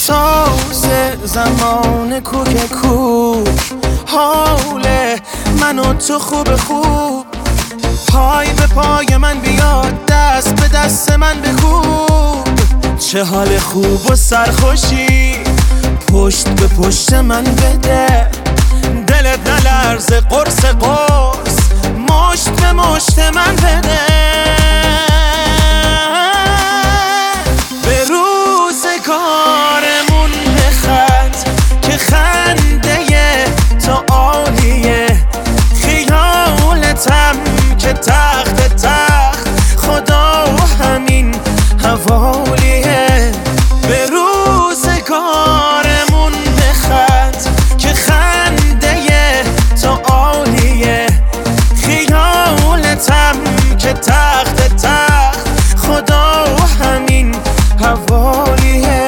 ساز زمان کوک کوک، حال من و تو خوب خوب. پای به پای من بیاد، دست به دست من بکوب. چه حال خوب و سرخوشی، پشت به پشت من بده. دلت نلرزه قرص قرص، مشت به مشت من بده. به روزگارمون بخند که خنده تو عالیه. خیالتم که تخت تخت، خدا همین حوالیه. به روزگارمون بخند که خنده تو عالیه. خیالتم که تخت تخت، خدا همین حوالیه.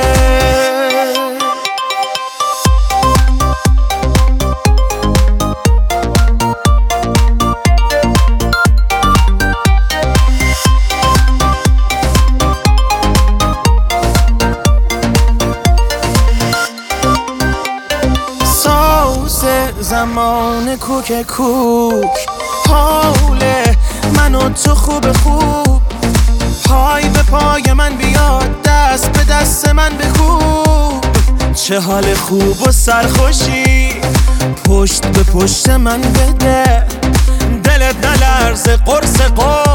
زمان کوک کوک، حال من و تو خوب خوب. پای به پای من بیاد، دست به دست من بکوب. چه حال خوب و سرخوشی، پشت به پشت من بده. دلت نلرزه قرص قرص،